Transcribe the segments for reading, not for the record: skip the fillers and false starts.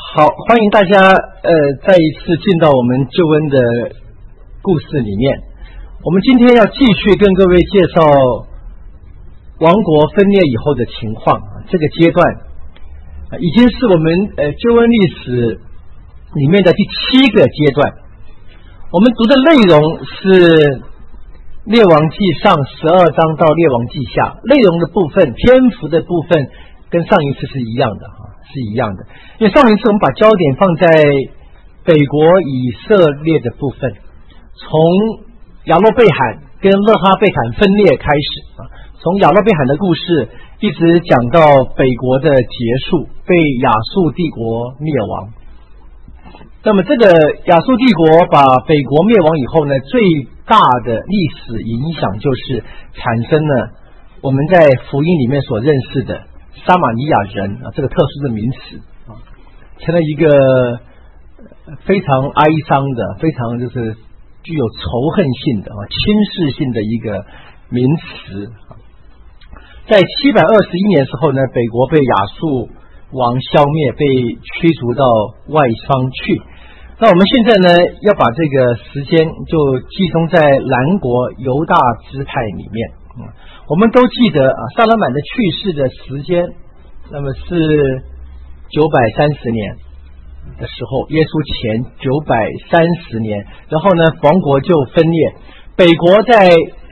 好，欢迎大家再一次进到我们救恩的故事里面。我们今天要继续跟各位介绍王国分裂以后的情况。这个阶段已经是我们救恩历史里面的第7个阶段。我们读的内容是列王纪上12章到列王纪下，内容的部分篇幅的部分跟上一次是一样的，因为上一次我们把焦点放在北国以色列的部分，从亚洛贝罕跟勒哈贝罕分裂开始，从亚洛贝罕的故事一直讲到北国的结束，被亚述帝国灭亡。那么这个亚述帝国把北国灭亡以后呢，最大的历史影响就是产生了我们在福音里面所认识的撒玛利亚人这个特殊的名词，成了一个非常哀伤的、非常就是具有仇恨性的、轻视性的一个名词。在721年时候呢，北国被亚述王消灭，被驱逐到外邦去。那我们现在呢，要把这个时间就集中在南国犹大支派里面。我们都记得撒拉满的去世的时间，那么是930年的时候，耶稣前930年，然后呢，王国就分裂。北国在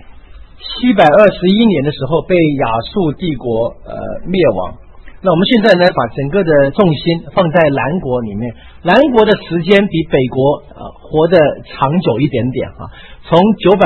721年的时候被亚述帝国灭亡。那我们现在呢，把整个的重心放在南国里面，南国的时间比北国活得长久一点点从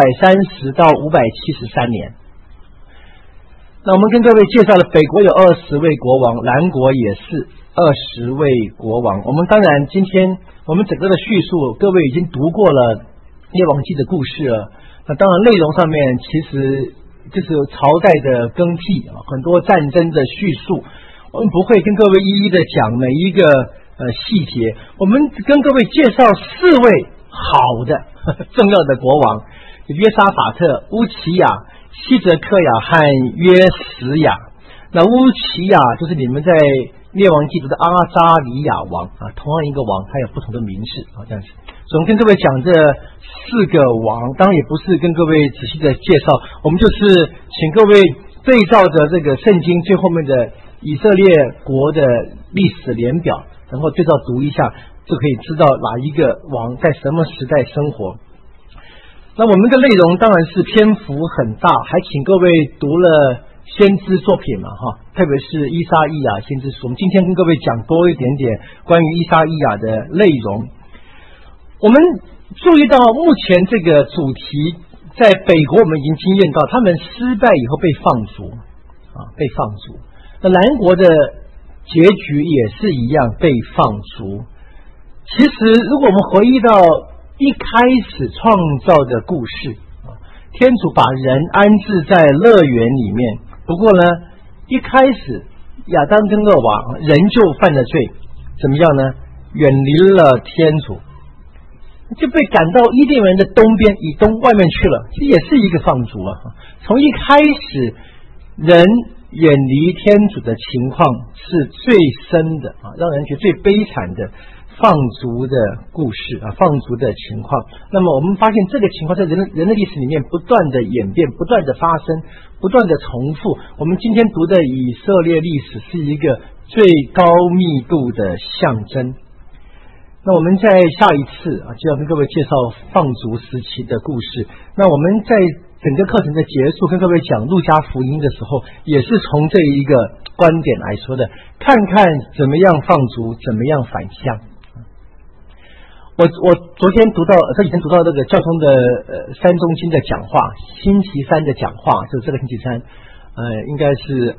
930到573年。那我们跟各位介绍了北国有20位国王，南国也是20位国王。我们当然今天我们整个的叙述，各位已经读过了列王纪的故事了。那当然内容上面其实就是朝代的更替，很多战争的叙述，我们不会跟各位一一的讲每一个细节。我们跟各位介绍4位好的重要的国王，约沙法特、乌齐亚、希泽克亚和约什亚。那乌齐亚就是你们在列王记读的阿扎里亚王同样一个王，他有不同的名字这样子。所以我们跟各位讲这4个王，当然也不是跟各位仔细的介绍，我们就是请各位对照着这个圣经最后面的以色列国的历史年表，然后对照读一下，就可以知道哪一个王在什么时代生活。那我们的内容当然是篇幅很大，还请各位读了先知作品特别是以赛亚先知书。我们今天跟各位讲多一点点关于以赛亚的内容。我们注意到目前这个主题在北国我们已经经验到，他们失败以后被放逐被放逐。那南国的结局也是一样，被放逐。其实如果我们回忆到一开始创造的故事，天主把人安置在乐园里面，不过呢，一开始亚当跟厄娃人就犯了罪，怎么样呢？远离了天主，就被赶到伊甸园的东边以东外面去了，这也是一个放逐从一开始人远离天主的情况是最深的让人觉得最悲惨的放逐的故事放逐的情况。那么我们发现这个情况在人类历史里面不断的演变，不断的发生，不断的重复。我们今天读的以色列历史是一个最高密度的象征。那我们在下一次就要跟各位介绍放逐时期的故事。那我们在整个课程的结束跟各位讲路加福音的时候，也是从这一个观点来说的，看看怎么样放逐，怎么样返乡。我昨天读到这几天读到这个教宗的三中经的讲话，星期三的讲话，就是这个星期三应该是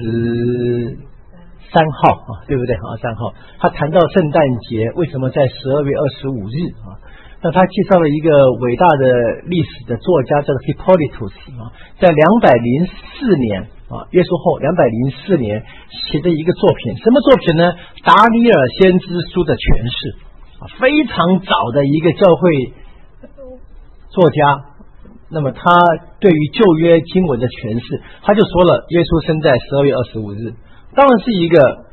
23号对不对3号，他谈到圣诞节为什么在12月25日那他介绍了一个伟大的历史的作家叫做 Hippolytus 在204年耶稣后204年写的一个作品。什么作品呢？达尼尔先知书的诠释，非常早的一个教会作家。那么他对于旧约经文的诠释，他就说了耶稣生在12月25日，当然是一个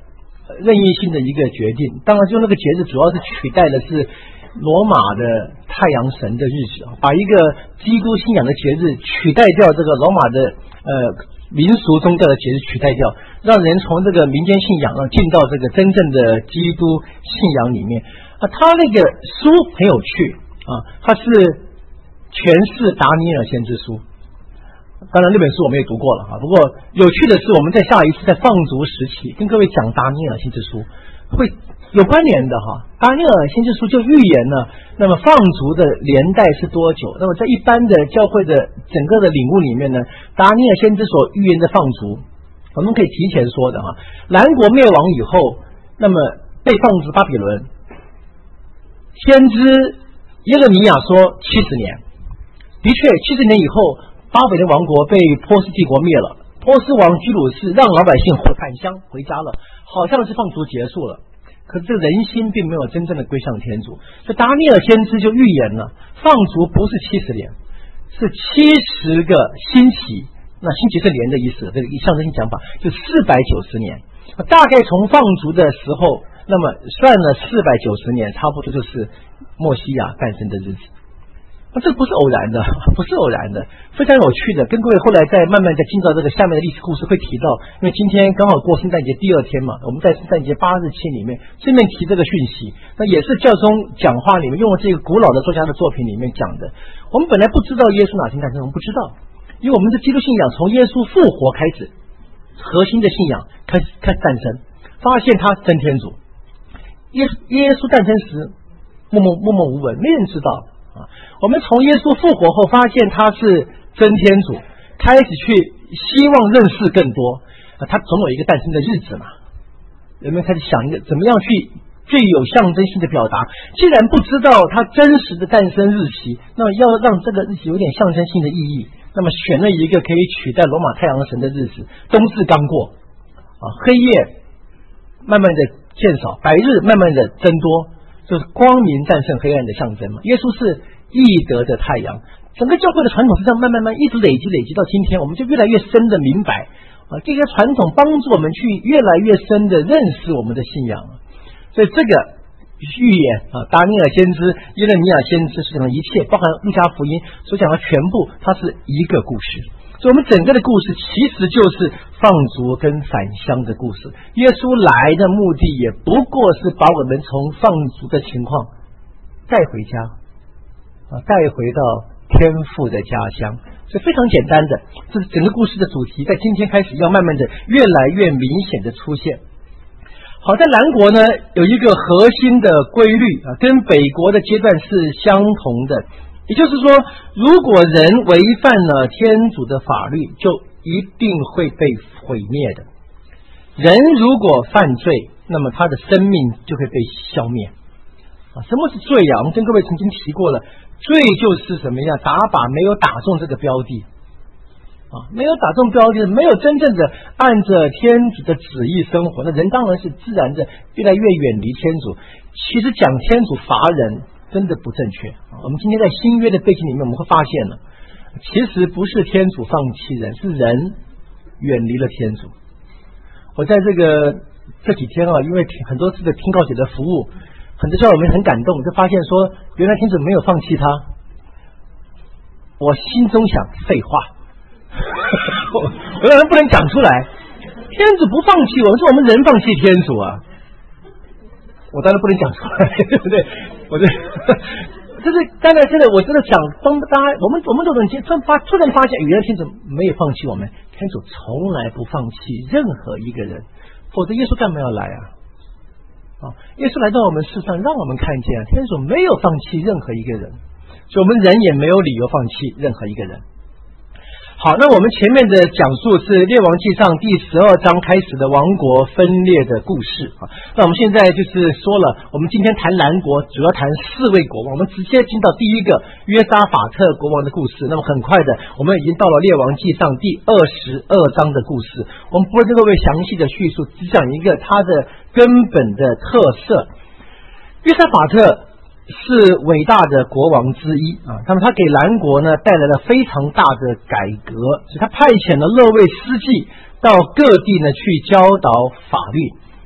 任意性的一个决定。当然，就那个节日主要是取代的是罗马的太阳神的日子，把一个基督信仰的节日取代掉这个罗马的民俗宗教的节日取代掉，让人从这个民间信仰进到这个真正的基督信仰里面。他那个书很有趣他是诠释达尼尔先知书。当然那本书我们也读过了不过有趣的是，我们在下一次在放逐时期跟各位讲达尼尔先知书会有关联的达尼尔先知书就预言了那么放逐的年代是多久。那么在一般的教会的整个的领悟里面呢，达尼尔先知所预言的放逐，我们可以提前说的南国灭亡以后，那么被放逐巴比伦，先知耶勒米亚说70年，的确70年以后巴比伦王国被波斯帝国灭了，波斯王居鲁士让老百姓返乡回家了，好像是放逐结束了，可是这人心并没有真正的归向天主。这达尼尔先知就预言了，放逐不是70年，是70个星期。那星期是年的意思，这个象征性讲法就490年。大概从放逐的时候，那么算了490年，差不多就是默西亚诞生的日子。这不是偶然的，不是偶然的，非常有趣的。跟各位后来再慢慢再进到这个下面的历史故事会提到，因为今天刚好过圣诞节第2天嘛，我们在圣诞节8日期里面顺便提这个讯息，那也是教宗讲话里面用这个古老的作家的作品里面讲的。我们本来不知道耶稣哪天诞生，我们不知道，因为我们的基督信仰从耶稣复活开始，核心的信仰开始诞生，发现他真天主。耶稣诞生时默默无闻，没人知道我们从耶稣复活后发现他是真天主，开始去希望认识更多他总有一个诞生的日子嘛，人们开始想一个怎么样去最有象征性的表达。既然不知道他真实的诞生日期，那么要让这个日期有点象征性的意义，那么选了一个可以取代罗马太阳神的日子，冬至刚过黑夜慢慢的渐少，白日慢慢的增多，就是光明战胜黑暗的象征嘛。耶稣是义德的太阳，整个教会的传统是这样慢慢一直累积到今天，我们就越来越深的明白这些传统帮助我们去越来越深的认识我们的信仰所以这个预言达尼尔先知、耶勒米亚先知所讲的一切，包含路加福音所讲的全部，它是一个故事。所以我们整个的故事其实就是放逐跟返乡的故事。耶稣来的目的也不过是把我们从放逐的情况带回家带回到天父的家乡。所以非常简单的，这是整个故事的主题，在今天开始要慢慢的越来越明显的出现。好，在南国呢有一个核心的规律跟北国的阶段是相同的，也就是说，如果人违反了天主的法律，就一定会被毁灭的。人如果犯罪，那么他的生命就会被消灭什么是罪我们跟各位曾经提过了，罪就是什么呀？打靶没有打中这个标的没有打中标的，没有真正的按着天主的旨意生活，那人当然是自然的越来越远离天主。其实讲天主罚人真的不正确我们今天在新约的背景里面，我们会发现了，其实不是天主放弃人，是人远离了天主。我在这几天因为很多次的听告解的服务，很多时候我们很感动，就发现说原来天主没有放弃他。我心中想，废话我当然不能讲出来，天主不放弃我们，是我们人放弃天主我当然不能讲出来，对不对？就是当然真的，我真的想帮大家，我们这种人突然发现，原来天主没有放弃我们，天主从来不放弃任何一个人，否则耶稣干嘛要来耶稣来到我们世上，让我们看见天主没有放弃任何一个人，所以我们人也没有理由放弃任何一个人。好，那我们前面的讲述是列王纪上第12章开始的王国分裂的故事那我们现在就是说了，我们今天谈南国主要谈4位国王，我们直接进到第一个约沙法特国王的故事。那么很快的，我们已经到了列王纪上第22章的故事，我们不会跟各位详细的叙述，只讲一个它的根本的特色。约沙法特是伟大的国王之一那么他给南国呢带来了非常大的改革，所以他派遣了6位司祭到各地呢去教导法律。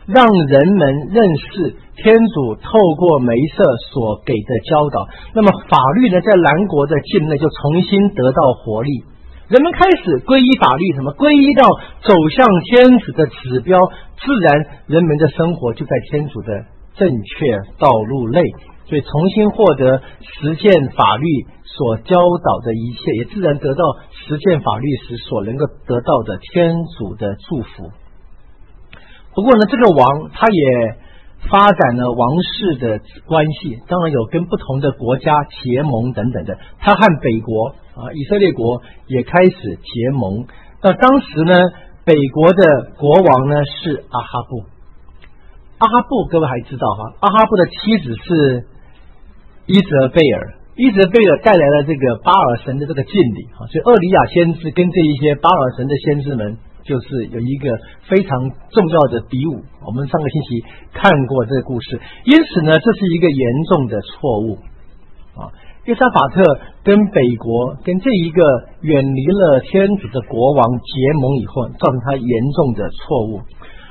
让人们认识天主透过梅瑟所给的教导。那么法律呢，在兰国的境内就重新得到活力，人们开始皈依法律，什么皈依到走向天主的指标，自然人们的生活就在天主的正确道路内，所以重新获得实践法律所教导的一切，也自然得到实践法律时所能够得到的天主的祝福。不过呢，这个王他也发展了王室的关系，当然有跟不同的国家结盟等等的。他和北国以色列国也开始结盟。那当时呢，北国的国王呢是阿哈布。阿哈布各位还知道阿哈布的妻子是伊泽贝尔，伊泽贝尔带来了这个巴尔神的这个敬礼所以厄里亚先知跟这一些巴尔神的先知们就是有一个非常重要的比武。我们上个星期看过这个故事，因此呢，这是一个严重的错误约沙法特跟北国跟这一个远离了天主的国王结盟以后，造成他严重的错误。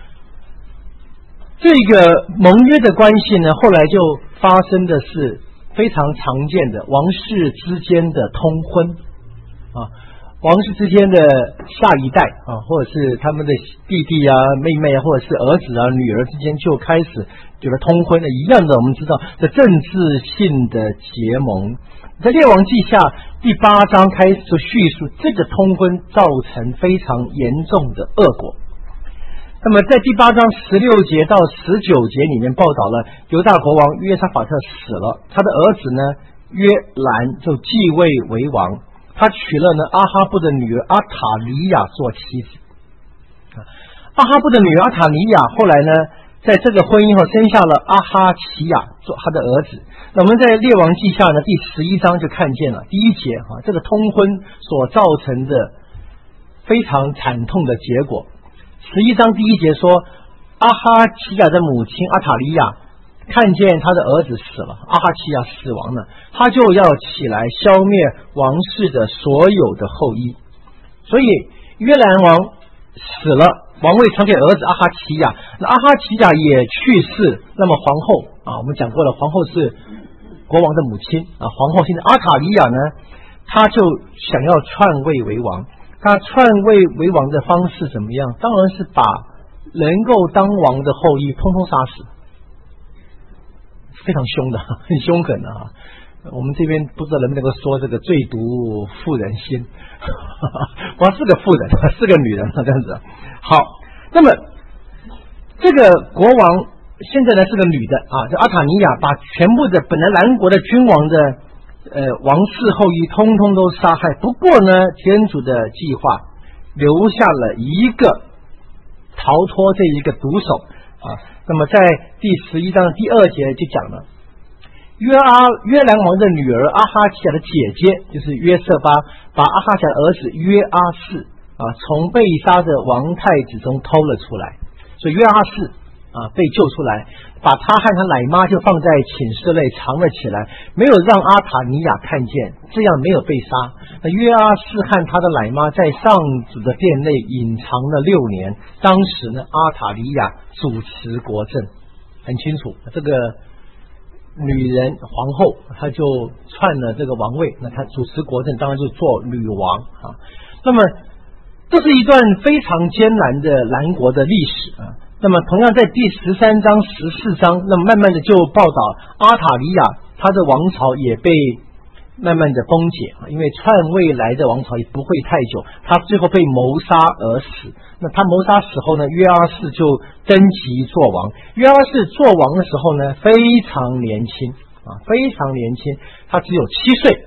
这个盟约的关系呢，后来就发生的是非常常见的王室之间的通婚王室之间的下一代或者是他们的弟弟妹妹或者是儿子女儿之间就开始这个通婚的一样的。我们知道的政治性的结盟，在列王记下第8章开始就叙述这个通婚造成非常严重的恶果。那么在第8章16节到19节里面报道了犹大国王约沙法特死了，他的儿子呢约兰就继位为王，他娶了呢阿哈布的女儿阿塔里亚做妻子。阿哈布的女儿阿塔里亚后来呢，在这个婚姻后生下了阿哈奇亚做他的儿子。那我们在列王记下呢第11章就看见了第1节这个通婚所造成的非常惨痛的结果。11章第1节说，阿哈奇亚的母亲阿塔里亚看见他的儿子死了，阿哈奇亚死亡了，他就要起来消灭王室的所有的后裔。所以约兰王死了，王位传给儿子阿哈奇亚，那阿哈奇亚也去世。那么皇后我们讲过了，皇后是国王的母亲皇后现在阿塔里亚呢，他就想要篡位为王。他篡位为王的方式怎么样？当然是把能够当王的后裔通通杀死，非常凶的，很凶狠的我们这边不知道能不能够说这个最毒妇人心我是个妇人，是个女人这样子。好，那么这个国王现在呢是个女的这阿塔尼亚把全部的本来南国的君王的王室后裔通通都杀害。不过呢，天主的计划留下了一个逃脱这一个毒手那么在第11章第2节就讲了，约兰王的女儿阿哈奇亚的姐姐就是约瑟巴，把阿哈奇亚的儿子约阿士从被杀的王太子中偷了出来。所以约阿士被救出来，把他和他奶妈就放在寝室内藏了起来，没有让阿塔尼亚看见，这样没有被杀。那约阿士和他的奶妈在上主的殿内隐藏了6年。当时呢，阿塔尼亚主持国政，很清楚这个女人皇后她就篡了这个王位，那她主持国政当然就做女王那么这是一段非常艰难的南国的历史那么同样在第13章14章，那么慢慢的就报道阿塔里亚他的王朝也被慢慢的崩解因为篡位来的王朝也不会太久，他最后被谋杀而死。那他谋杀死后呢，约阿士就登基做王。约阿士做王的时候呢，非常年轻非常年轻，他只有7岁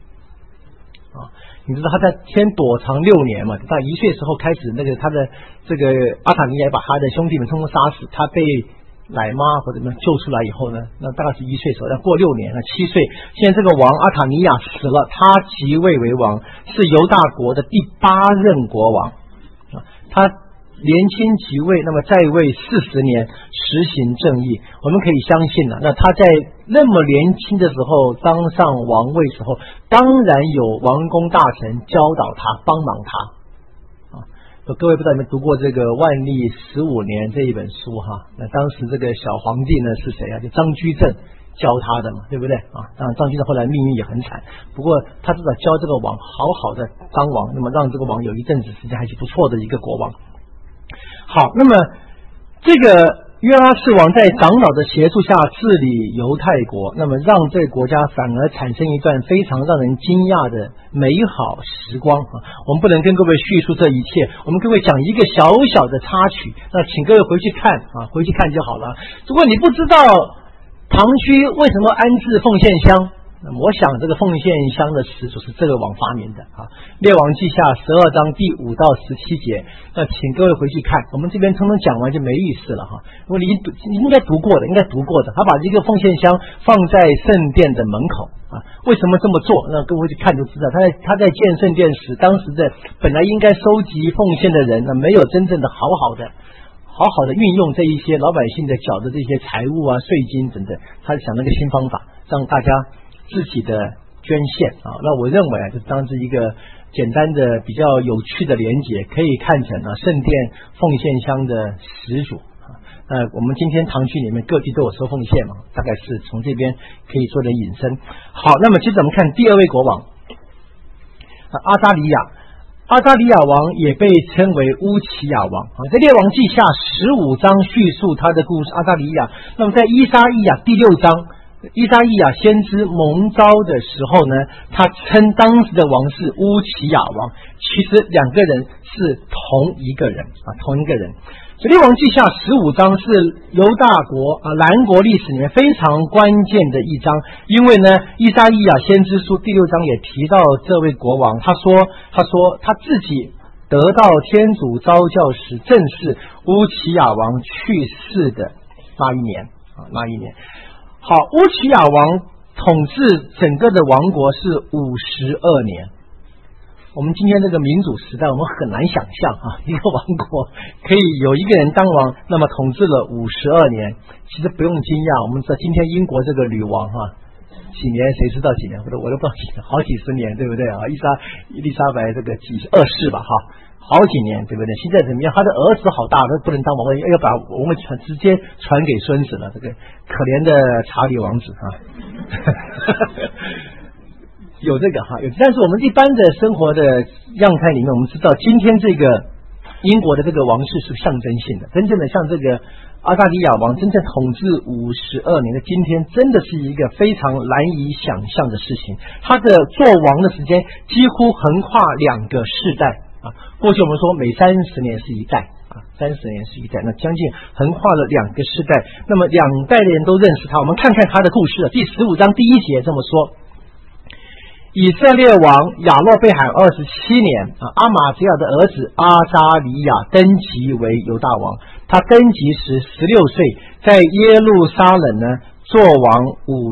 你知道他在先躲藏6年嘛，到1岁时候开始，那个他的这个阿塔尼亚把他的兄弟们通通杀死，他被奶妈或者什么救出来以后呢，那大概是1岁时候，要过6年了，7岁，现在这个王阿塔尼亚死了，他即位为王，是犹大国的第8任国王他年轻即位，那么在位40年，实行正义。我们可以相信那他在那么年轻的时候当上王位时候，当然有王公大臣教导他，帮忙他各位不知道有没有读过这个《万历15年》这一本书哈？那当时这个小皇帝呢是谁啊？就张居正教他的嘛，对不对啊？当然张居正后来命运也很惨，不过他至少教这个王好好的当王，那么让这个王有一阵子时间还是不错的一个国王。好，那么这个约阿士王在长老的协助下治理犹太国，那么让这个国家反而产生一段非常让人惊讶的美好时光啊！我们不能跟各位叙述这一切，我们各位讲一个小小的插曲，那请各位回去看啊，回去看就好了。如果你不知道唐区为什么安置奉献箱，那么我想这个奉献箱的始祖是这个王发明的啊，《列王记下》12章第5到17节。那请各位回去看，我们这边通通讲完就没意思了哈。如果你应该读过的，他把这个奉献箱放在圣殿的门口啊，为什么这么做？那各位去看就知道，他在建圣殿时，当时的本来应该收集奉献的人，那没有真正的好好的运用这一些老百姓的缴的这些财物啊、税金等等，他想了个新方法，让大家自己的捐献啊。那我认为啊，就当是一个简单的比较有趣的连结，可以看成啊圣殿奉献箱的始祖啊。我们今天堂区里面各地都有收奉献嘛，大概是从这边可以做点引申。好，那么接着我们看第二位国王阿扎里亚。阿扎里亚王也被称为乌齐亚王啊，在列王记下15章叙述他的故事。阿扎里亚，那么在以赛亚第6章，以赛亚先知蒙召的时候呢，他称当时的王是乌齐亚王，其实两个人是同一个人啊，同一个人。所以列王记下15章是犹大国南国历史里面非常关键的一章，因为呢，以赛亚先知书第6章也提到这位国王，他说他自己得到天主召教时，正是乌齐亚王去世的那一年。好，乌齐亚王统治整个的王国是52年。我们今天这个民主时代，我们很难想象啊，一个王国可以有一个人当王，那么统治了52年。其实不用惊讶，我们知道今天英国这个女王几年谁知道几年，我都不知道几年，好几十年，对不对啊？伊丽莎白这个2世吧好几年，对不对？现在怎么样？他的儿子好大，他不能当王，要把我们直接传给孙子了。这个可怜的查理王子有这个有，但是我们一般的生活的样态里面，我们知道今天这个英国的这个王室是象征性的，真正的像这个阿扎里亚王真正统治52年的今天，真的是一个非常难以想象的事情。他的做王的时间几乎横跨2个世代啊，过去我们说每30年是一代30年是一代，那将近横跨了2个世代，那么2代的人都认识他。我们看看他的故事，第15章第1节这么说：以色列王亚洛贝海27年阿玛吉亚的儿子阿扎里亚登基为犹大王，他登基时16岁，在耶路撒冷呢做王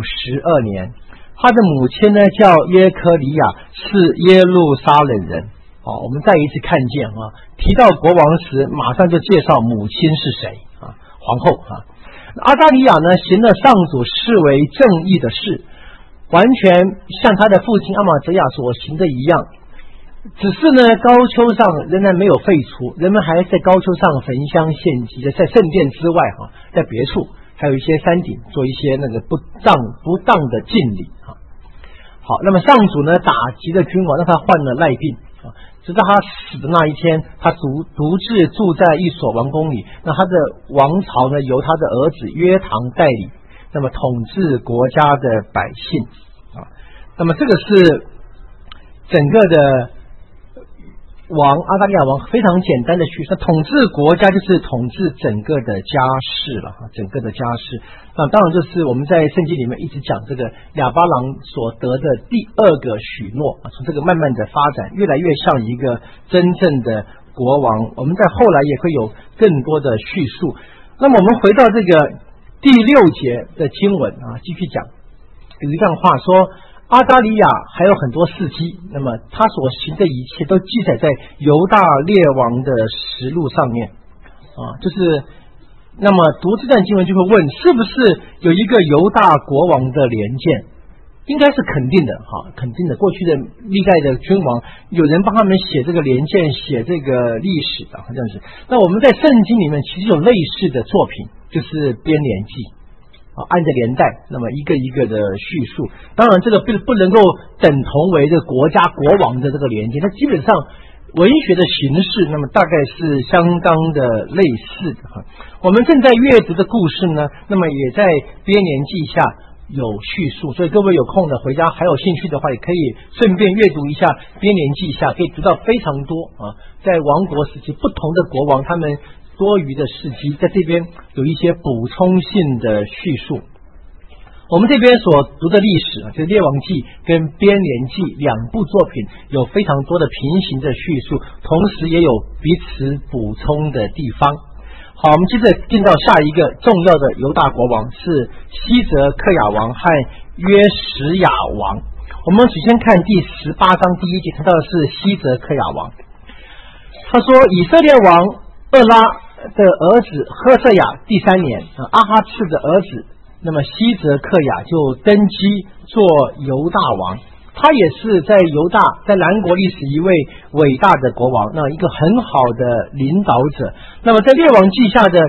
52年。他的母亲呢叫耶科里亚，是耶路撒冷人。我们再一次看见提到国王时，马上就介绍母亲是谁皇后阿扎里亚呢行了上主视为正义的事，完全像他的父亲阿玛泽亚所行的一样，只是呢高丘上仍然没有废除，人们还在高丘上焚香献祭，在圣殿之外在别处还有一些山顶做一些那个不当的敬礼好，那么上主呢打击了君王，让他患了癩病直到他死的那一天，他独自住在一所王宫里。那他的王朝呢由他的儿子约堂代理，那么统治国家的百姓那么这个是整个的阿扎利亚王非常简单的叙述。统治国家就是统治整个的家事了整个的家事。那当然就是我们在圣经里面一直讲这个亚巴郎所得的第2个许诺从这个慢慢的发展，越来越像一个真正的国王。我们在后来也会有更多的叙述。那么我们回到这个第6节的经文继续讲，有一段话说，阿扎里亚还有很多事迹，那么他所行的一切都记载在犹大列王的实录上面就是那么读这段经文就会问，是不是有一个犹大国王的年鉴应该是肯定的哈，肯定的。过去的历代的君王，有人帮他们写这个年鉴，写这个历史的，这样子。那我们在圣经里面其实有类似的作品，就是编年记啊，按着年代，那么一个一个的叙述。当然，这个不能够等同为这个国家国王的这个年鉴，它基本上文学的形式，那么大概是相当的类似的哈。我们正在阅读的故事呢，那么也在编年记下有叙述，所以各位有空的回家还有兴趣的话，也可以顺便阅读一下编年记下，可以读到非常多啊，在王国时期不同的国王他们多余的事迹，在这边有一些补充性的叙述。我们这边所读的历史啊，就是《列王记》跟《编年记》两部作品有非常多的平行的叙述，同时也有彼此补充的地方。好，我们接着进到下一个重要的犹大国王是西泽克亚王和约什亚王。我们首先看第18章第1节，谈到的是西泽克亚王。他说，以色列王厄拉的儿子赫瑟亚第3年，阿哈次的儿子，那么西泽克亚就登基做犹大王。他也是在犹大在南国历史一位伟大的国王，那一个很好的领导者。那么在列王记下的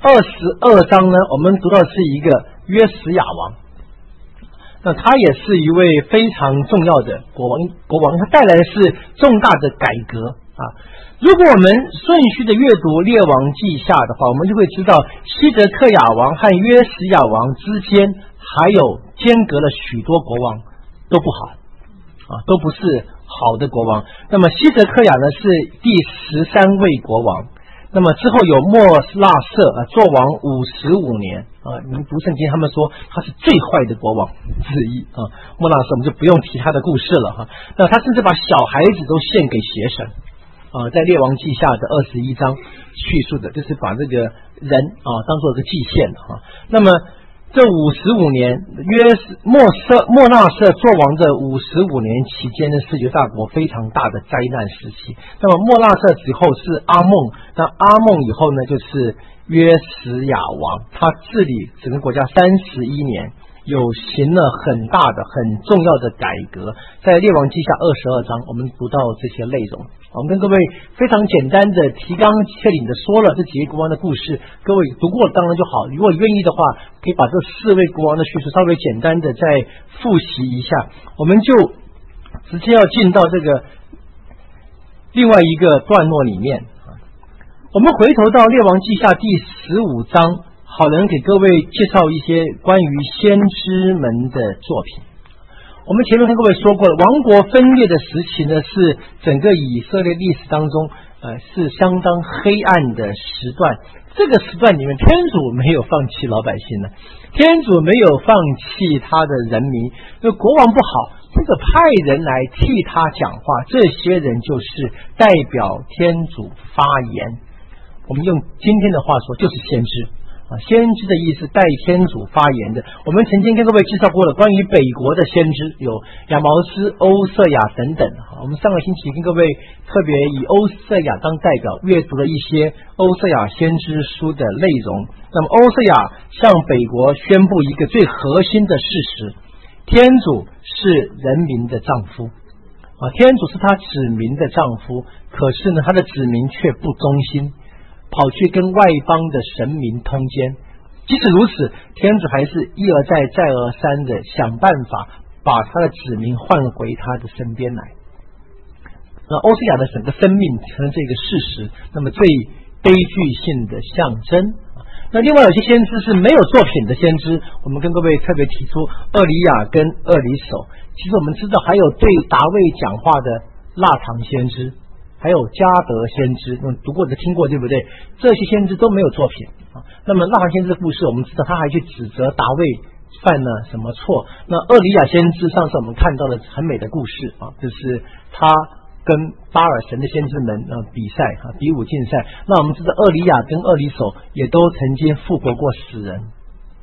22章呢，我们读到是一个约什亚王，那他也是一位非常重要的国王，他带来的是重大的改革啊。如果我们顺序的阅读列王记下的话，我们就会知道西泽克亚王和约什亚王之间还有间隔了许多国王，都不好啊，都不是好的国王。那么西泽克亚呢是第13位国王，那么之后有莫拉瑟做王55年啊，你们读圣经他们说他是最坏的国王之一啊。莫拉瑟我们就不用提他的故事了哈。那他甚至把小孩子都献给邪神啊，在列王记下的21章叙述的，就是把这个人啊当做一个祭献啊。那么这55年，莫纳瑟做王的55年期间呢，是犹大国非常大的灾难时期。那么莫纳瑟之后是阿孟，那阿孟以后呢，就是约什亚王，他治理整个国家31年，有行了很大的很重要的改革。在列王记下22章我们读到这些内容。我们跟各位非常简单的提纲挈领的说了这几位国王的故事，各位读过当然就好，如果愿意的话可以把这4位国王的叙述稍微简单的再复习一下。我们就直接要进到这个另外一个段落里面。我们回头到列王记下第15章，好人给各位介绍一些关于先知们的作品。我们前面跟各位说过了，王国分裂的时期呢，是整个以色列历史当中是相当黑暗的时段。这个时段里面，天主没有放弃老百姓呢，天主没有放弃他的人民。因为国王不好，这个派人来替他讲话，这些人就是代表天主发言。我们用今天的话说，就是先知。先知的意思代天主发言的。我们曾经跟各位介绍过了关于北国的先知，有亚毛斯、欧瑟亚等等。我们上个星期跟各位特别以欧瑟亚当代表阅读了一些欧瑟亚先知书的内容。那么欧瑟亚向北国宣布一个最核心的事实，天主是人民的丈夫天主是他子民的丈夫，可是呢他的子民却不忠心，跑去跟外邦的神明通奸。即使如此，天主还是一而再再而三的想办法把他的子民换回他的身边来。那欧瑟亚的整个生命成了这个事实，那么最悲剧性的象征。那另外有些先知是没有作品的先知，我们跟各位特别提出厄里亚跟厄里叟。其实我们知道还有对大卫讲话的腊肠先知，还有加德先知，读过的听过对不对？这些先知都没有作品那么腊肠先知的故事我们知道，他还去指责大卫犯了什么错。那厄里亚先知上次我们看到了很美的故事就是他跟巴尔神的先知们比赛比武竞赛。那我们知道厄里亚跟厄里叟也都曾经复活过死人。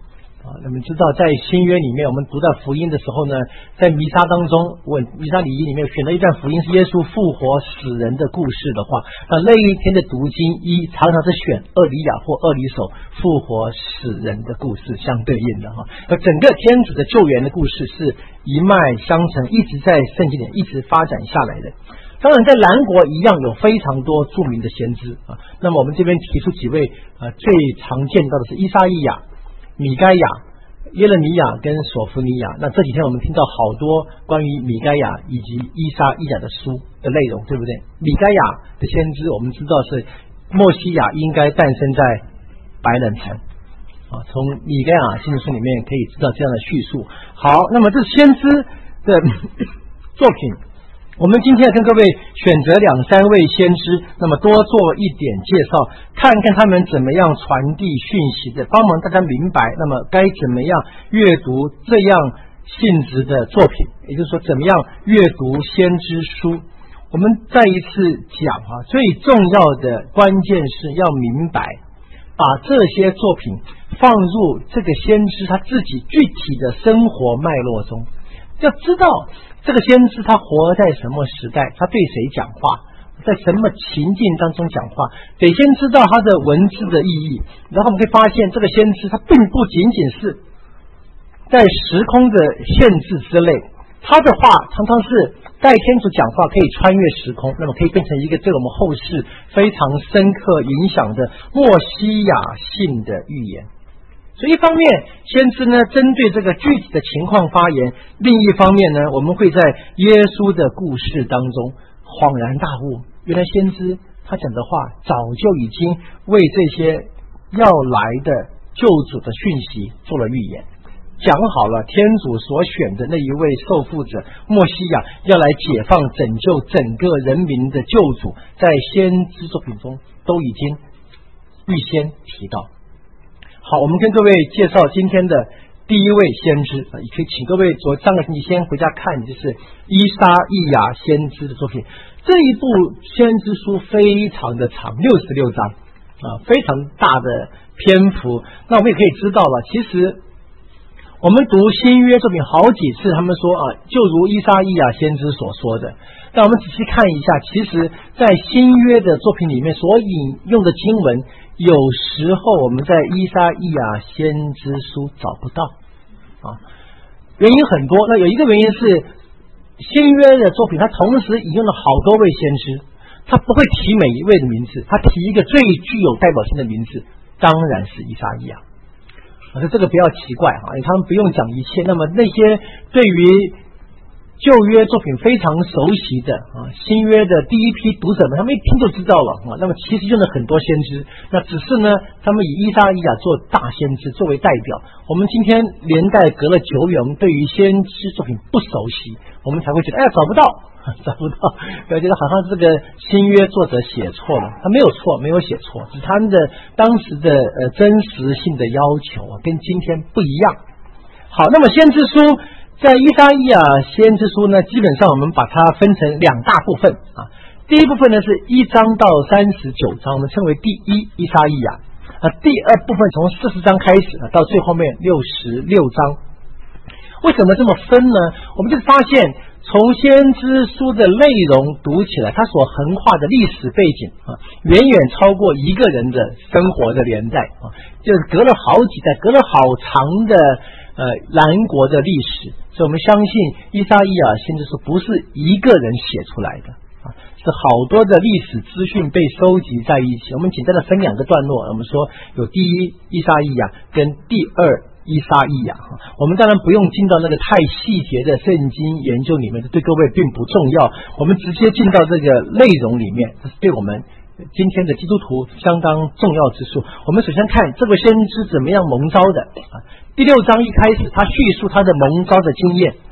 那么知道在新约里面，我们读到福音的时候呢，在弥撒当中，弥撒礼仪里面选了一段福音是耶稣复活死人的故事的话，那一天的读经常常是选厄里亚或厄里叟复活死人的故事相对应的整个天主的救援的故事是一脉相承，一直在圣经里一直发展下来的。当然在南国一样有非常多著名的先知那么我们这边提出几位最常见到的是依撒意亚、米该亚、耶勒米亚跟索弗尼亚。那这几天我们听到好多关于米该亚以及依撒意亚的书的内容，对不对？米该亚的先知我们知道是默西亚应该诞生在白冷城从米该亚先知书里面可以知道这样的叙述。好，那么这先知的作品我们今天要跟各位选择2-3位先知，那么多做一点介绍，看看他们怎么样传递讯息的，帮忙大家明白那么该怎么样阅读这样性质的作品，也就是说怎么样阅读先知书。我们再一次讲最重要的关键是要明白把这些作品放入这个先知他自己具体的生活脉络中，要知道这个先知他活在什么时代，他对谁讲话，在什么情境当中讲话，得先知道他的文字的意义。然后我们可以发现这个先知他并不仅仅是在时空的限制之内，他的话常常是代天主讲话可以穿越时空，那么可以变成一个对我们后世非常深刻影响的默西亚性的预言。所以一方面先知呢针对这个具体的情况发言，另一方面呢我们会在耶稣的故事当中恍然大悟，原来先知他讲的话早就已经为这些要来的救主的讯息做了预言，讲好了天主所选的那一位受傅者默西亚要来解放拯救整个人民的救主，在先知作品中都已经预先提到。好，我们跟各位介绍今天的第一位先知也可以请各位上个星期先回家看，就是依撒意亚先知的作品。这一部先知书非常的长，66章非常大的篇幅。那我们也可以知道了，其实我们读新约作品好几次，他们说就如依撒意亚先知所说的。但我们仔细看一下，其实在新约的作品里面所引用的经文，有时候我们在依撒意亚先知书找不到原因很多。那有一个原因是新约的作品它同时引用了好多位先知，他不会提每一位的名字，他提一个最具有代表性的名字，当然是依撒意亚。这个不要奇怪他们不用讲一切。那么那些对于旧约作品非常熟悉的新约的第一批读者们，他们一听就知道了那么其实用了很多先知，那只是呢他们以依撒意亚做大先知作为代表。我们今天连带隔了久远，我们对于先知作品不熟悉，我们才会觉得找不到，觉得好像这个新约作者写错了。他没有错，没有写错，只是他们的当时的真实性的要求跟今天不一样。好，那么先知书在依撒意亚先知书呢，基本上我们把它分成2大部分第一部分呢是1章到39章，我们称为第一依撒意亚第二部分从40章开始到最后面66章。为什么这么分呢？我们就发现从先知书的内容读起来，它所横跨的历史背景远远超过一个人的生活的年代就是隔了好几代，隔了好长的南国的历史。所以我们相信依撒意亚先知书不是一个人写出来的是好多的历史资讯被收集在一起。我们简单的分2个段落，我们说有第一依撒意亚跟第二依撒意亚我们当然不用进到那个太细节的圣经研究里面，对各位并不重要，我们直接进到这个内容里面，这是对我们今天的基督徒相当重要之处。我们首先看这位先知怎么样蒙召的第6章一开始他叙述他的蒙召的经验。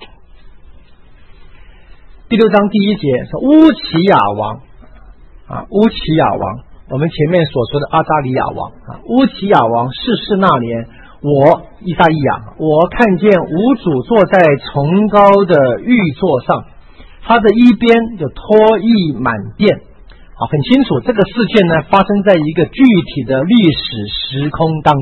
第6章第1节说乌齐亚王乌齐亚王，我们前面所说的阿扎里亚王乌齐亚王逝世那年，我依撒意亚我看见吾主坐在崇高的玉座上，他的衣边就脱衣满殿很清楚这个事件呢发生在一个具体的历史时空当中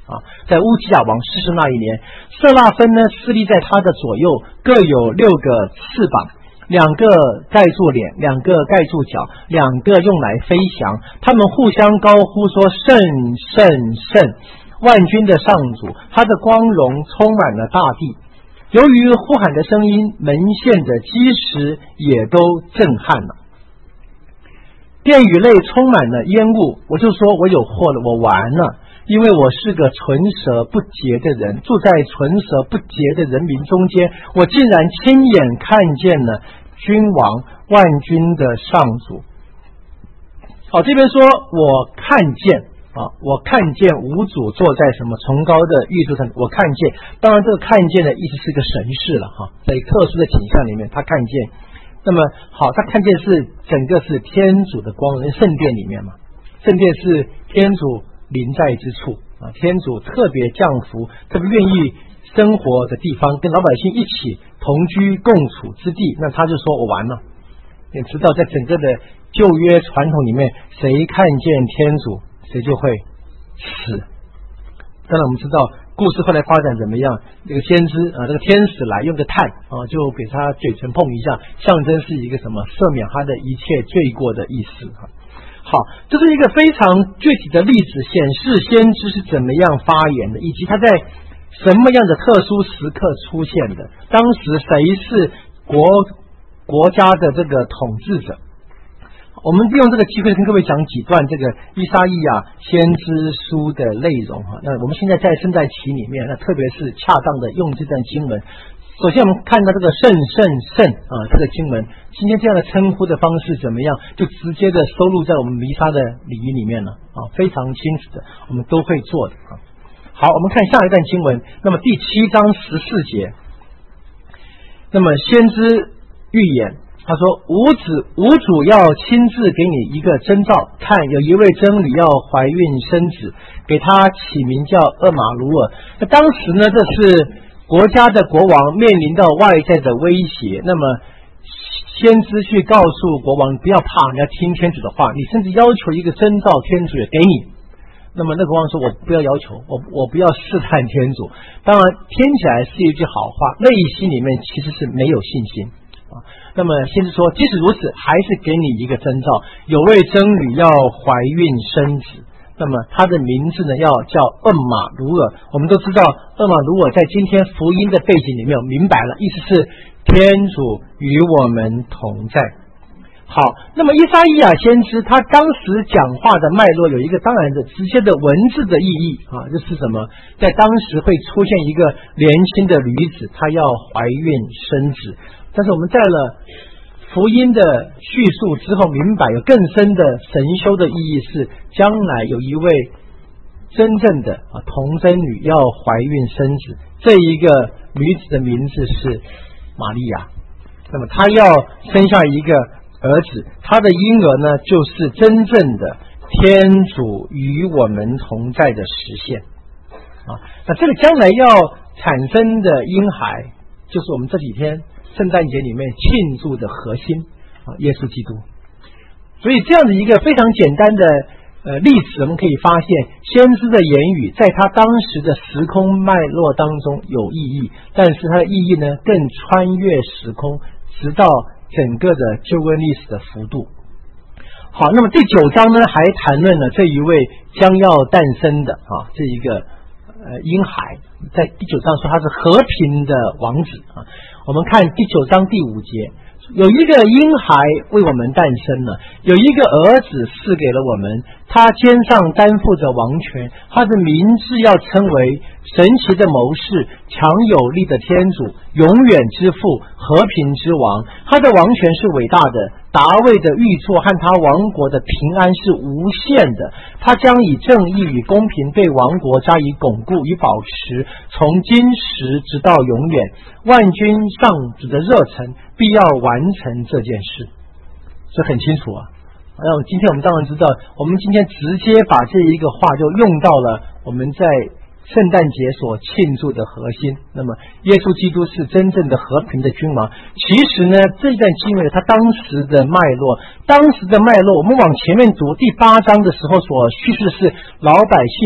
在乌基亚王逝世那一年，色拉芬呢侍立在他的左右，各有6个翅膀，2个盖住脸，2个盖住脚，2个用来飞翔。他们互相高呼说：圣圣圣，万军的上主，他的光荣充满了大地。由于呼喊的声音，门线的基石也都震撼了。殿宇内充满了烟雾，我就说我有祸了，我完了，因为我是个唇舌不洁的人，住在唇舌不洁的人民中间，我竟然亲眼看见了君王万军的上主。好，这边说我看见我看见吾主坐在什么崇高的玉柱上，我看见，当然这个看见的意思是个神视了在特殊的景象里面他看见。那么好，他看见是整个是天主的光荣，圣殿里面嘛，圣殿是天主临在之处天主特别降福，特别愿意生活的地方，跟老百姓一起同居共处之地。那他就说我完了。你知道在整个的旧约传统里面，谁看见天主谁就会死。当然我们知道故事后来发展怎么样，这个先知这个天使来用个炭就给他嘴唇碰一下，象征是一个什么赦免他的一切罪过的意思好，这是一个非常具体的例子，显示先知是怎么样发言的，以及他在什么样的特殊时刻出现的，当时谁是国家的这个统治者。我们利用这个机会跟各位讲几段这个以赛亚先知书的内容那我们现在在圣诞期里面，那特别是恰当的用这段经文。首先我们看到这个圣圣圣这个经文，今天这样的称呼的方式怎么样，就直接的收录在我们弥撒的礼仪里面了非常清楚的，我们都会做的好，我们看下一段经文，那么第7章14节，那么先知预言，他说吾主要亲自给你一个征兆，看有一位真女要怀孕生子，给她起名叫厄玛卢尔。那当时呢，这是国家的国王面临到外在的威胁，那么先知去告诉国王不要怕，你要听天主的话，你甚至要求一个征兆，天主也给你。那么那国王说我不要要求，我不要试探天主。当然听起来是一句好话，内心里面其实是没有信心那么先知说即使如此，还是给你一个征兆，有位真女要怀孕生子，那么她的名字呢要叫厄玛卢尔。我们都知道厄玛卢尔在今天福音的背景里面明白了，意思是天主与我们同在。好，那么以赛亚先知他当时讲话的脉络有一个当然的直接的文字的意义就是什么，在当时会出现一个年轻的女子，她要怀孕生子。但是我们在了福音的叙述之后，明白有更深的神修的意义，是将来有一位真正的童贞女要怀孕生子，这一个女子的名字是玛利亚。那么她要生下一个儿子，他的婴儿呢就是真正的天主与我们同在的实现那这个将来要产生的婴孩，就是我们这几天圣诞节里面庆祝的核心耶稣基督。所以这样的一个非常简单的例子，我们可以发现先知的言语在他当时的时空脉络当中有意义，但是它的意义呢更穿越时空，直到整个的救恩历史的幅度。好，那么第9章呢还谈论了这一位将要诞生的这一个婴孩，在第9章说他是和平的王子我们看第9章第5节，有一个婴孩为我们诞生了，有一个儿子赐给了我们，他肩上担负着王权，他的名字要称为神奇的谋士，强有力的天主，永远之父，和平之王。他的王权是伟大的，大卫的御座和他王国的平安是无限的，他将以正义与公平对王国加以巩固与保持，从今时直到永远。万军上主的热忱必要完成这件事。这很清楚今天我们当然知道，我们今天直接把这一个话就用到了我们在圣诞节所庆祝的核心。那么耶稣基督是真正的和平的君王。其实呢，这段经文它当时的脉络，我们往前面读第8章的时候所叙事是老百姓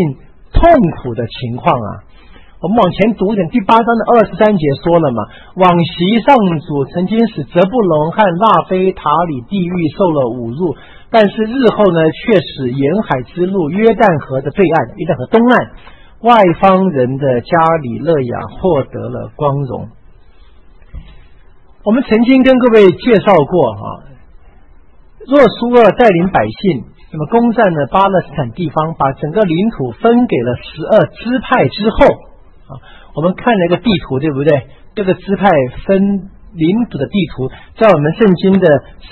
痛苦的情况啊。我们往前读一点，第8章的23节说了嘛，往昔上主曾经使泽布隆和纳菲塔里地狱受了侮辱，但是日后呢，却使沿海之路约旦河的对岸，约旦河东岸外方人的加里勒亚获得了光荣。我们曾经跟各位介绍过若苏尔带领百姓那么攻占了巴勒斯坦地方，把整个领土分给了12支派之后我们看了一个地图，对不对？这个支派分领土的地图在我们圣经的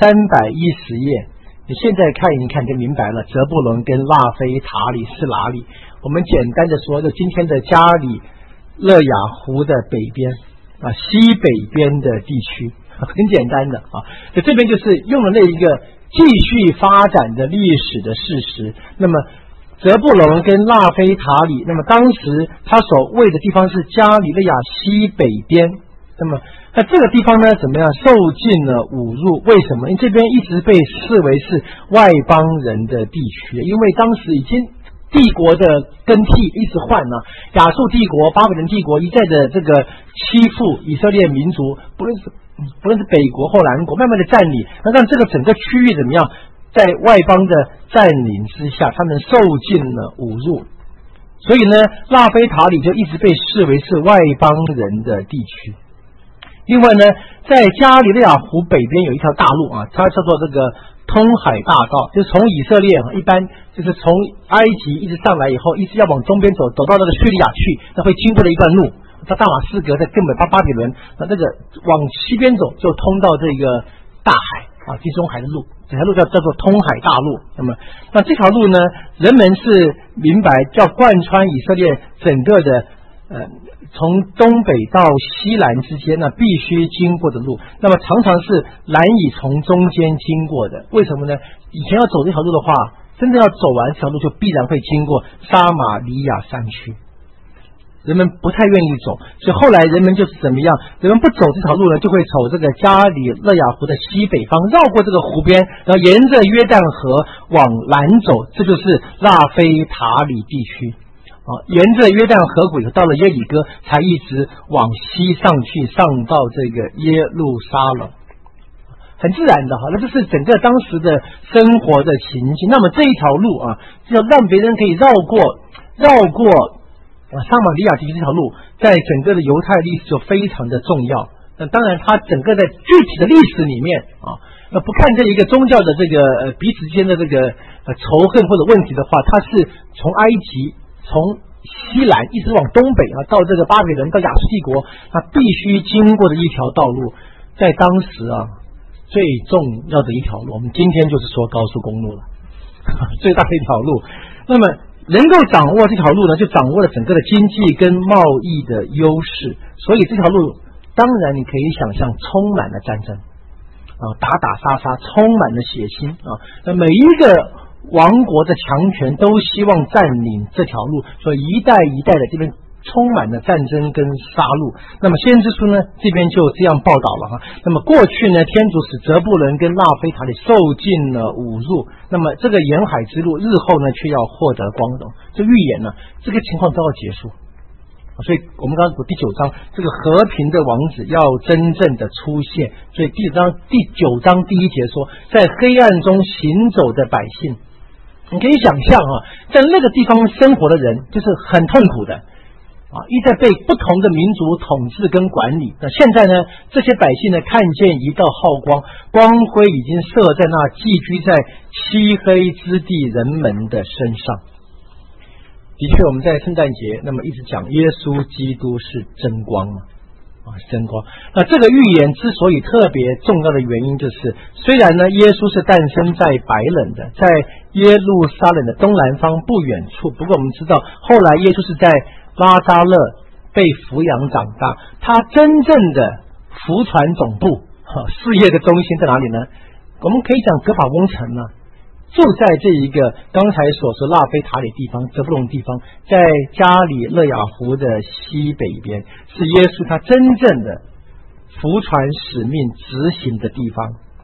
310页，你现在看一看就明白了。泽布伦跟拉菲塔里是哪里？我们简单的说，就今天的加里勒亚湖的北边西北边的地区，很简单的就这边就是用了那一个继续发展的历史的事实。那么泽布隆跟纳菲塔里，那么当时他所位的地方是加里勒亚西北边，那这个地方呢怎么样受尽了侮辱？为什么？因为这边一直被视为是外邦人的地区，因为当时已经帝国的更替一直换了，亚述帝国、巴比伦帝国一再的这个欺负以色列民族，不论是北国或南国，慢慢的占领，那让这个整个区域怎么样？在外邦的占领之下，他们受尽了侮辱，所以呢，纳菲塔里就一直被视为是外邦人的地区。另外呢，在加里勒亚湖北边有一条大路它叫做这个通海大道，就是从以色列一般就是从埃及一直上来以后，一直要往东边走，走到那个叙利亚去，那会经过了一段路，在大马士革，在根本巴比伦，那这个往西边走就通到这个大海地中海的路，这条路叫做通海大路。那这条路呢，人们是明白叫贯穿以色列整个的从东北到西南之间呢，必须经过的路。那么常常是难以从中间经过的。为什么呢？以前要走这条路的话，真正要走完这条路，就必然会经过撒玛利亚山区。人们不太愿意走，所以后来人们就是怎么样？人们不走这条路呢，就会走这个加里勒亚湖的西北方，绕过这个湖边，然后沿着约旦河往南走，这就是拉菲塔里地区。沿着约旦河谷到了耶里哥，才一直往西上去，上到这个耶路撒冷。很自然的那这是整个当时的生活的情形。那么这一条路就让别人可以绕过撒玛利亚地区这条路，在整个的犹太历史就非常的重要。那当然它整个在具体的历史里面那不看这一个宗教的这个彼此之间的这个仇恨或者问题的话，它是从埃及从西南一直往东北到这个巴比伦到亚述帝国，它必须经过的一条道路，在当时最重要的一条路，我们今天就是说高速公路了最大的一条路。那么能够掌握这条路呢，就掌握了整个的经济跟贸易的优势。所以这条路当然你可以想象充满了战争打打杀杀，充满了血腥那每一个王国的强权都希望占领这条路，所以一代一代的这边充满了战争跟杀戮。那么先知书呢这边就这样报道了那么过去呢，天主使泽布伦跟纳菲塔里受尽了侮辱，那么这个沿海之路日后呢却要获得光荣，这预言呢这个情况都要结束。所以我们刚刚读第9章，这个和平的王子要真正的出现。所以第9章第1节说，在黑暗中行走的百姓，你可以想象在那个地方生活的人就是很痛苦的一再被不同的民族统治跟管理。那现在呢，这些百姓呢看见一道浩光，光辉已经射在那寄居在漆黑之地人们的身上。的确，我们在圣诞节那么一直讲耶稣基督是真光真光。那这个预言之所以特别重要的原因，就是虽然呢耶稣是诞生在白冷的，在耶路撒冷的东南方不远处，不过我们知道后来耶稣是在拉撒勒被抚养长大，他真正的福传总部事业的中心在哪里呢？我们可以讲格法翁城就在这一个刚才所说纳菲塔里地方泽布隆地方，在加里勒亚湖的西北边，是耶稣他真正的福传使命执行的地方。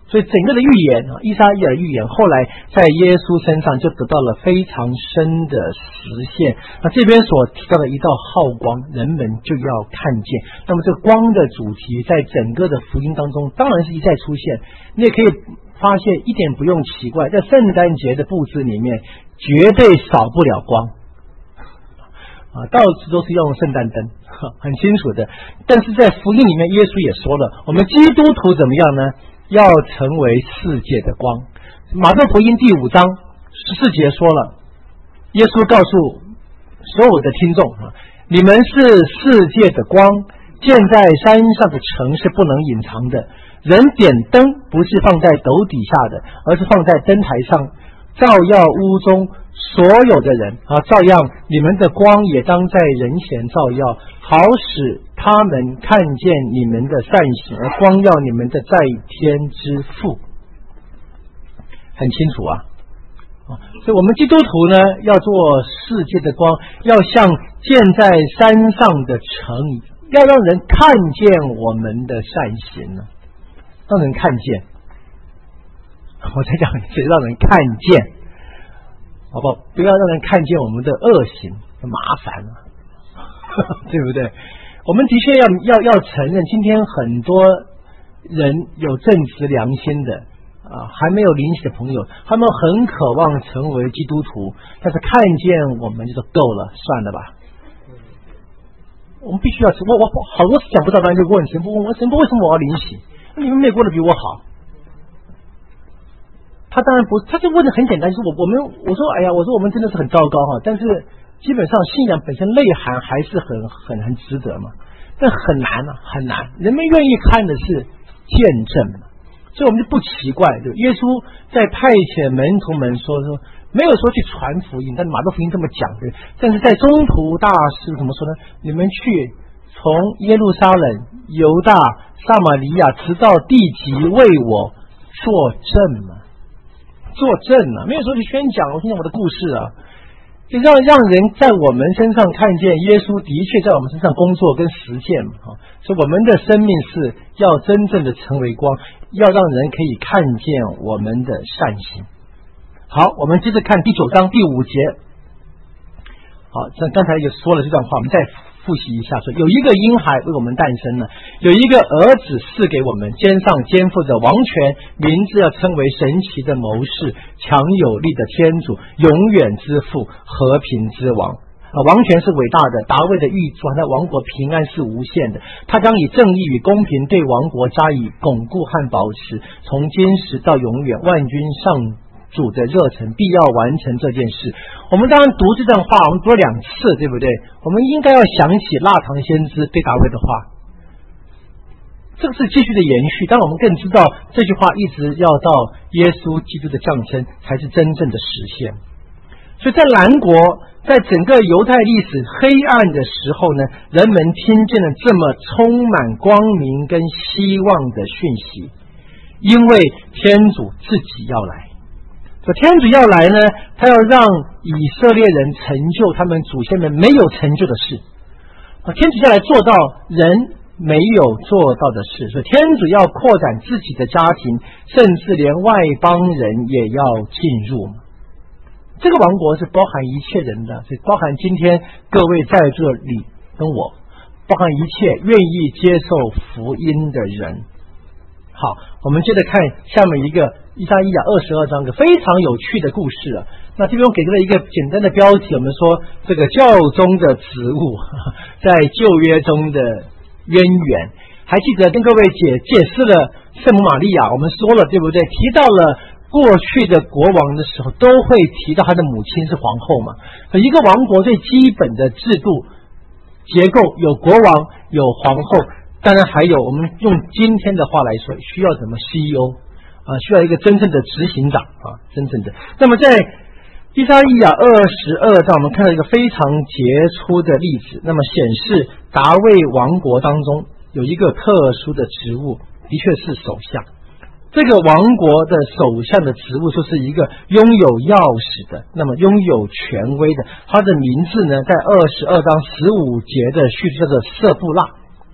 所以整个的预言啊，以赛亚的预言后来在耶稣身上就得到了非常深的实现。那这边所提到的一道浩光，人们就要看见。那么这个光的主题在整个的福音当中当然是一再出现。你也可以发现一点不用奇怪，在圣诞节的布置里面绝对少不了光到处都是用圣诞灯，很清楚的。但是在福音里面耶稣也说了，我们基督徒怎么样呢？要成为世界的光。马太福音第5章14节说了，耶稣告诉所有的听众你们是世界的光，建在山上的城是不能隐藏的。人点灯不是放在斗底下的，而是放在灯台上，照耀屋中所有的人照样你们的光也当在人前照耀，好使他们看见你们的善行，而光耀你们的在天之父。很清楚所以我们基督徒呢，要做世界的光，要像建在山上的城，要让人看见我们的善行呢，让人看见。我再讲一次，让人看见，好不好？不要让人看见我们的恶行，麻烦对不对？我们的确要承认，今天很多人有正直良心的还没有灵洗的朋友，他们很渴望成为基督徒，但是看见我们就说够了，算了吧。我们必须要我好多次讲不到，就问神父，问神父为什么我要灵洗？你们没过得比我好。他当然不，他就问的很简单，就是我说哎呀，我说我们真的是很糟糕但是基本上信仰本身内涵还是很值得嘛，但很难很难。人们愿意看的是见证嘛，所以我们就不奇怪，对，耶稣在派遣门徒们说没有说去传福音，但马太福音这么讲的。但是在中途大事怎么说呢？你们去从耶路撒冷、犹大、撒玛利亚，直到地极，为我作证嘛。作证没有说去宣讲，我听讲我的故事就让人在我们身上看见耶稣的确在我们身上工作跟实践所以我们的生命是要真正的成为光，要让人可以看见我们的善行。好，我们接着看第9章第5节。好，这刚才也说了这段话，我们再复习一下，说有一个婴孩为我们诞生了，有一个儿子赐给我们，肩上肩负着王权，名字要称为神奇的谋士，强有力的天主，永远之父，和平之王。王权是伟大的，大卫的御主，他的王国平安是无限的，他将以正义与公平对王国加以巩固和保持，从今时到永远，万军上主的热忱必要完成这件事。我们当然读这段话，我们读了2次，对不对？我们应该要想起腊肠先知对大卫的话，这个是继续的延续。当然我们更知道这句话一直要到耶稣基督的降生才是真正的实现。所以在南国，在整个犹太历史黑暗的时候呢，人们听见了这么充满光明跟希望的讯息，因为天主自己要来。天主要来呢，他要让以色列人成就他们祖先们没有成就的事。天主要来做到人没有做到的事，所以天主要扩展自己的家庭，甚至连外邦人也要进入。这个王国是包含一切人的，所以包含今天各位在这里跟我，包含一切愿意接受福音的人。好，我们接着看下面一个以赛亚22章，一个非常有趣的故事那这边我给了一个简单的标题，我们说这个教宗的职务在旧约中的渊源。还记得跟各位解释了圣母玛利亚，我们说了对不对？提到了过去的国王的时候，都会提到他的母亲是皇后嘛。一个王国最基本的制度结构有国王，有皇后，当然还有我们用今天的话来说，需要什么 CEO需要一个真正的执行长真正的。那么在以赛亚22章，我们看到一个非常杰出的例子，那么显示大卫王国当中有一个特殊的职务，的确是首相。这个王国的首相的职务就是一个拥有钥匙的，那么拥有权威的，他的名字呢，在22章15节的叙述叫做色布拉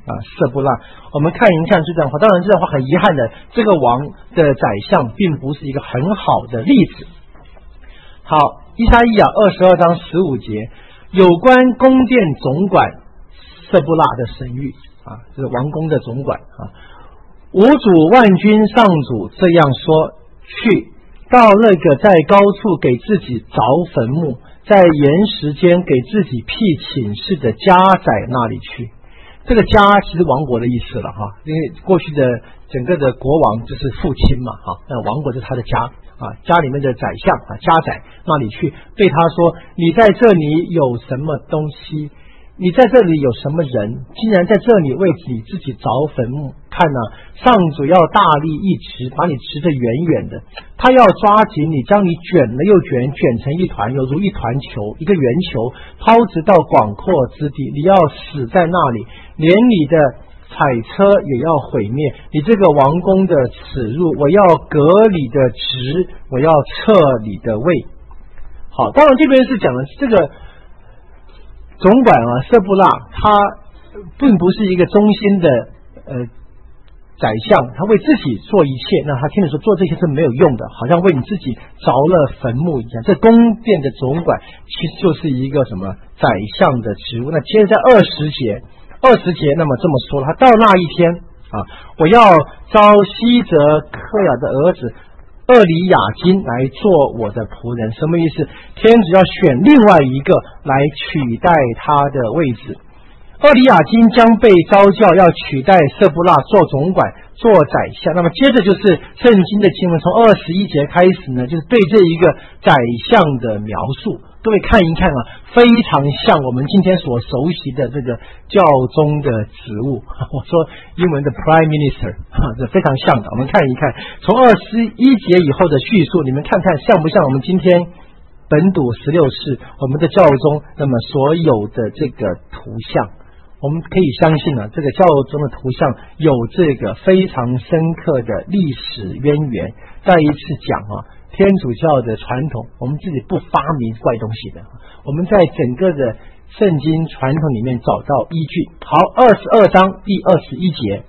色布拉。我们看一看这段话，当然这段话很遗憾的，这个王的宰相并不是一个很好的例子。好，以赛亚22章15节，有关宫殿总管色布拉的神谕这是王宫的总管吾主万军上主这样说，去到那个在高处给自己凿坟墓，在岩石间给自己辟寝室的家宰那里去。这个家其实王国的意思了因为过去的整个的国王就是父亲嘛那王国就是他的家家里面的宰相家宰那里去，对他说，你在这里有什么东西，你在这里有什么人，竟然在这里为你自己凿坟墓。看上主要大力一直把你持得远远的，他要抓紧你，将你卷了又卷，卷成一团，犹如一团球，一个圆球，抛掷到广阔之地，你要死在那里，连你的彩车也要毁灭，你这个王宫的耻辱，我要革你的职，我要撤你的位。好，当然这边是讲的这个总管色布拉，他并不是一个忠心的宰相，他为自己做一切，那他听着说做这些是没有用的，好像为你自己凿了坟墓一样。这宫殿的总管其实就是一个什么宰相的职务。那接着在20节，那么这么说，他到那一天我要招西泽克雅的儿子厄里雅金来做我的仆人。什么意思？天主要选另外一个来取代他的位置。厄里雅金将被召叫要取代色布拉做总管做宰相。那么接着就是圣经的经文，从21节开始呢，就是对这一个宰相的描述。各位看一看非常像我们今天所熟悉的这个教宗的职务。我说英文的 Prime Minister 这非常像的。我们看一看从21节以后的叙述，你们看看像不像我们今天本笃16世我们的教宗那么所有的这个图像。我们可以相信这个教宗的图像有这个非常深刻的历史渊源。再一次讲天主教的传统，我们自己不发明怪东西的，我们在整个的圣经传统里面找到依据。好，22章第21节，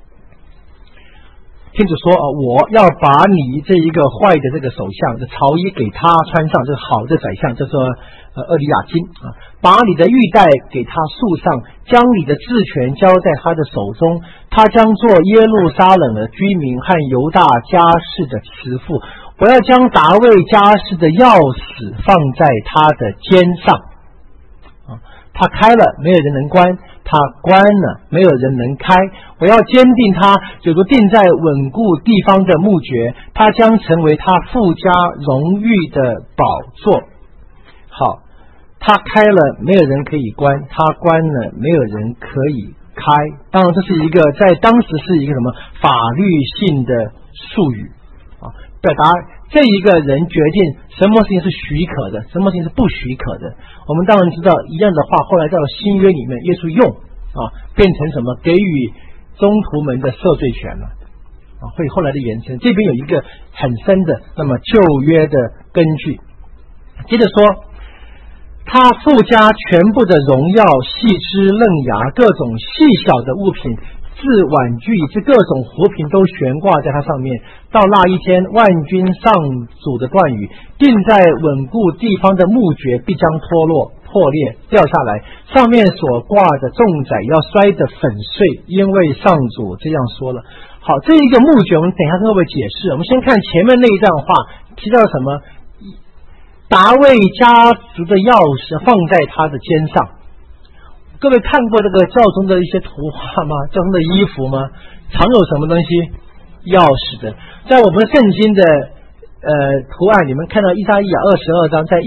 天主说我要把你这一个坏的这个首相的朝衣给他穿上，这个好的宰相，这说厄里雅金把你的玉带给他束上，将你的治权交在他的手中，他将做耶路撒冷的居民和犹大家室的慈父。我要将大卫家室的钥匙放在他的肩上他开了没有人能关，他关了没有人能开。我要坚定他，有个定在稳固地方的木橛，他将成为他父家荣誉的宝座。好，他开了没有人可以关，他关了没有人可以开。当然这是一个在当时是一个什么法律性的术语表达这一个人决定什么事情是许可的，什么事情是不许可的。我们当然知道一样的话，后来到了新约里面，耶稣用变成什么？给予宗徒们的赦罪权了会后来的延伸。这边有一个很深的那么旧约的根据。接着说，他附加全部的荣耀、细枝嫩芽、各种细小的物品，自婉具以致各种活品都悬挂在它上面。到那一天，万军上主的断语，定在稳固地方的木橛必将脱落、破裂、掉下来，上面所挂的重载要摔得粉碎，因为上主这样说了。好，这一个木橛我们等一下跟各位解释。我们先看前面那一段话，提到什么？大卫家族的钥匙放在他的肩上。各位看过这个教宗的一些图画吗？教宗的衣服吗？常有什么东西？钥匙的。在我们圣经的图案，你们看到以赛亚22章在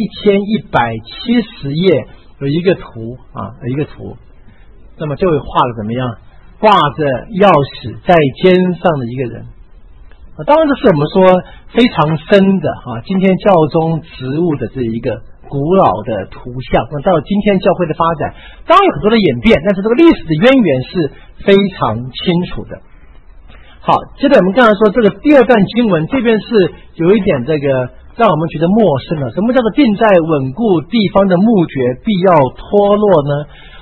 1170页有一个图有一个图。那么这位画的怎么样？挂着钥匙在肩上的一个人。当然这是我们说非常深的今天教宗职务的这一个古老的图像。那到了今天教会的发展，当然有很多的演变，但是这个历史的渊源是非常清楚的。好，接着我们刚才说这个第二段经文，这边是有一点这个让我们觉得陌生了。什么叫做定在稳固地方的木橛必要脱落呢？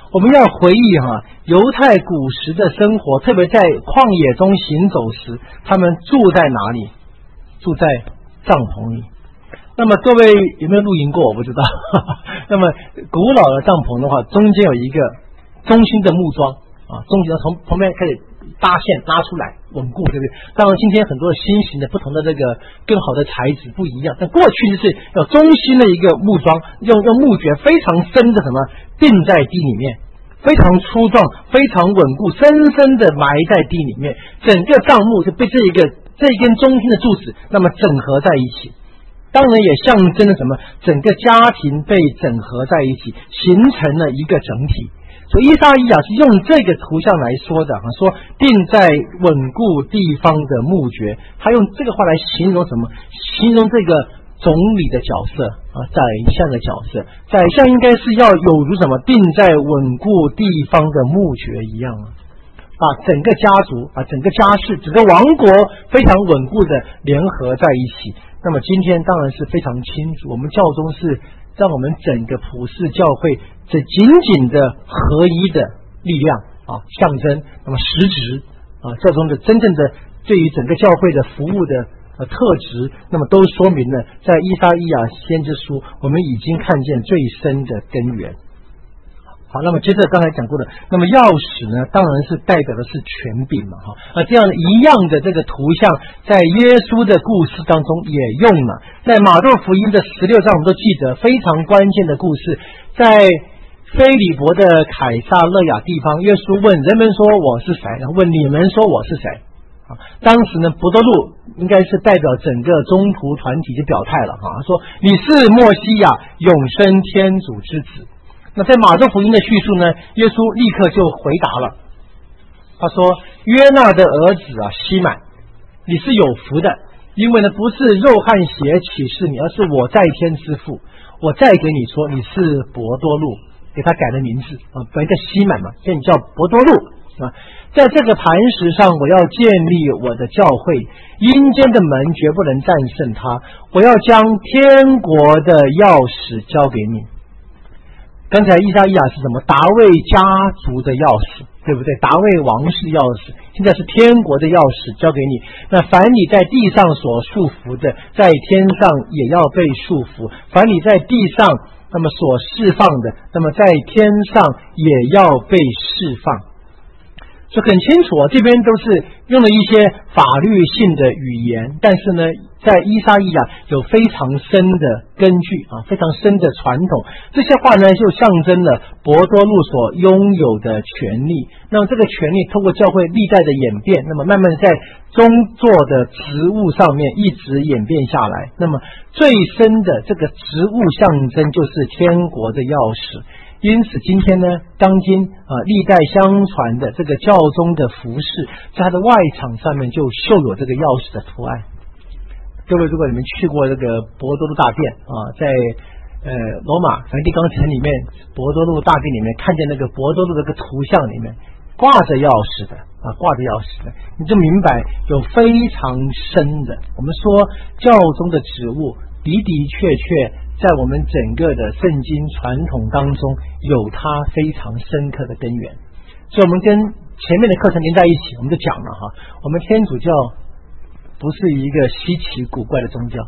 我们要回忆犹太古时的生活，特别在旷野中行走时，他们住在哪里？住在帐篷里。那么各位有没有露营过？我不知道。那么古老的帐篷的话，中间有一个中心的木桩中间从旁边开始搭线拉出来稳固，对不对？当然今天很多新型的不同的这个更好的材质不一样，但过去就是有中心的一个木桩，用木橛非常深的钉在地里面，非常粗壮，非常稳固，深深的埋在地里面，整个帐幕就被这一根中心的柱子那么整合在一起。当然也象征了整个家庭被整合在一起，形成了一个整体。所以以赛亚是用这个图像来说的，说钉在稳固地方的木橛，他用这个话来形容什么？形容这个总理的角色宰相的角色。宰相应该是要有如什么？钉在稳固地方的木橛一样把整个家族整个家世整个王国非常稳固的联合在一起。那么今天当然是非常清楚，我们教宗是让我们整个普世教会这紧紧的合一的力量象征，那么实质教宗的真正的对于整个教会的服务的特质，那么都说明了在以赛亚先知书我们已经看见最深的根源。好，那么接着刚才讲过的，那么钥匙呢，当然是代表的是权柄嘛这样一样的这个图像在耶稣的故事当中也用了。在马窦福音的16章我们都记得非常关键的故事，在菲利伯的凯撒勒雅地方，耶稣问人们说我是谁，然后问你们说我是谁当时呢伯多禄应该是代表整个宗徒团体就表态了说你是默西亚永生天主之子。那在马窦福音的叙述呢，耶稣立刻就回答了，他说约纳的儿子西满，你是有福的，因为呢不是肉和血启示你，而是我在天之父。我再给你说你是伯多禄，给他改了名字本来叫西满嘛，现在你叫伯多禄在这个磐石上我要建立我的教会，阴间的门绝不能战胜它，我要将天国的钥匙交给你。刚才以赛亚是什么？达卫家族的钥匙，对不对？达卫王室钥匙，现在是天国的钥匙交给你。那凡你在地上所束缚的，在天上也要被束缚；凡你在地上那么所释放的，那么在天上也要被释放。所以很清楚这边都是用了一些法律性的语言，但是呢在以赛亚有非常深的根据非常深的传统。这些话呢就象征了伯多禄所拥有的权利。那么这个权利透过教会历代的演变，那么慢慢在宗座的职务上面一直演变下来。那么最深的这个职务象征就是天国的钥匙。因此今天呢，当今历代相传的这个教宗的服饰，在它的外场上面就绣有这个钥匙的图案。各位如果你们去过这个伯多禄大殿在罗马梵蒂冈城里面伯多禄大殿里面看见那个伯多禄这个图像里面挂着钥匙的挂着钥匙的，你就明白有非常深的，我们说教宗的职务的的确确在我们整个的圣经传统当中有它非常深刻的根源。所以我们跟前面的课程连在一起，我们就讲了我们天主教不是一个稀奇古怪的宗教。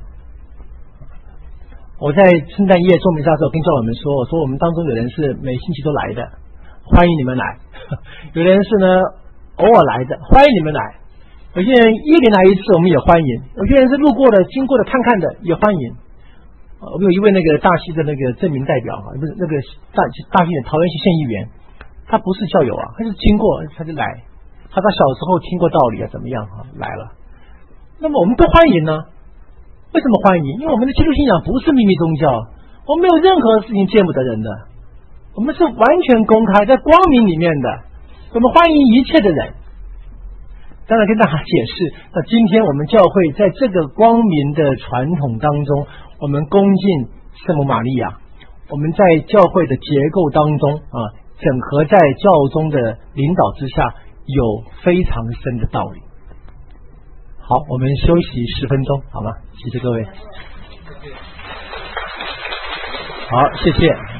我在圣诞夜做弥撒的时候跟教友们说，我说我们当中有人是每星期都来的，欢迎你们来；有人是呢偶尔来的，欢迎你们来；有些人一年来一次我们也欢迎；有些人是路过的经过的看看的也欢迎。我们有一位那个大溪的那个证明代表不是那个大溪的桃园县县议员，他不是教友他是经过他就来，他小时候听过道理怎么样来了。那么我们都欢迎呢？为什么欢迎？因为我们的基督信仰不是秘密宗教，我们没有任何事情见不得人的，我们是完全公开在光明里面的，我们欢迎一切的人。当然跟大家解释，那今天我们教会在这个光明的传统当中，我们恭敬圣母玛利亚，我们在教会的结构当中整合在教宗的领导之下，有非常深的道理。好，我们休息10分钟好吗？谢谢各位。好，谢谢。